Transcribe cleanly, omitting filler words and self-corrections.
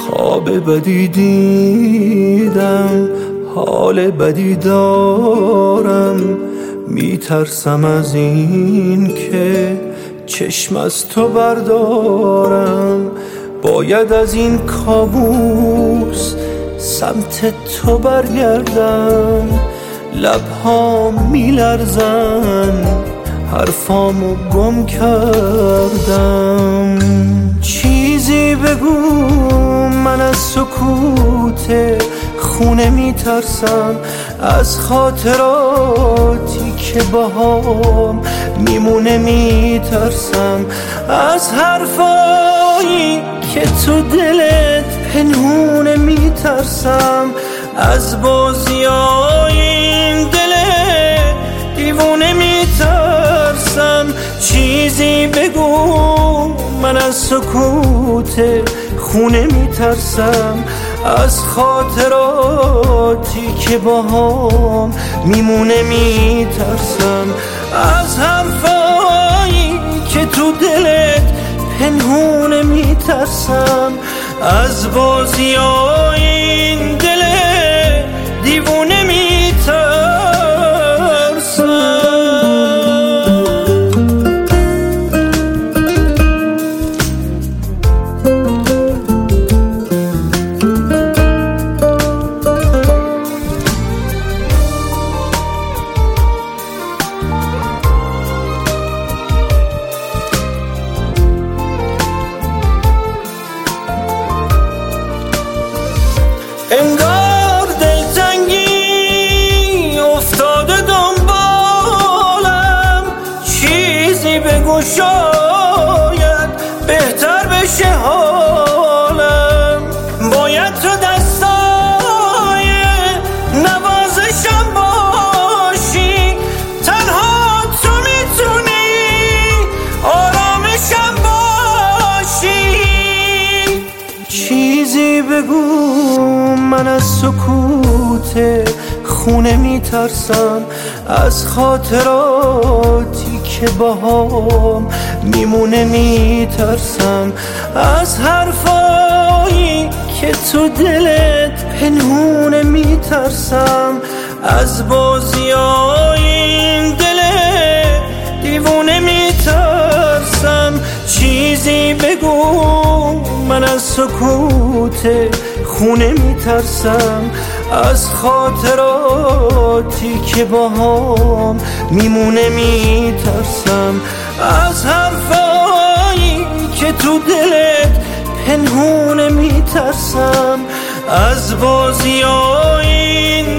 خواب بدی دیدم، حال بدی دارم، میترسم از این که چشم از تو بردارم. باید از این کابوس سمت تو برگردم. لبهام میلرزن، حرفامو گم کردم. چیزی بگو، من از سکوت خونه میترسم، از خاطراتی که باهام میمونه میترسم، از حرفایی که تو دلت پنهونه میترسم، از بازیای این دل دیوونه میترسم. چیزی بگو، من از سکوت خونه میترسم، از خاطراتی که باهام میمونه میترسم، از حرفایی که تو دلت پنهونه میترسم، از بازیای این دل دیوونه میترسم. انگار دلتنگی افتاده دنبالم، چیزی بگو شاید بهتر بشه حالم. باید تو دستای نوازشم باشی، تنها تو میتونی آرامشم باشی. چیزی بگو، من از سکوت خونه میترسم، از خاطراتی که باهام میمونه میترسم، از حرفایی که تو دلت پنهونه میترسم، از بازیای این دل دیوونه میترسم. چیزی بگو، من از سکوت خونه میترسم، از خاطراتی که باهام میمونه میترسم، از حرفایی که تو دلت پنهونه میترسم، از بازیای این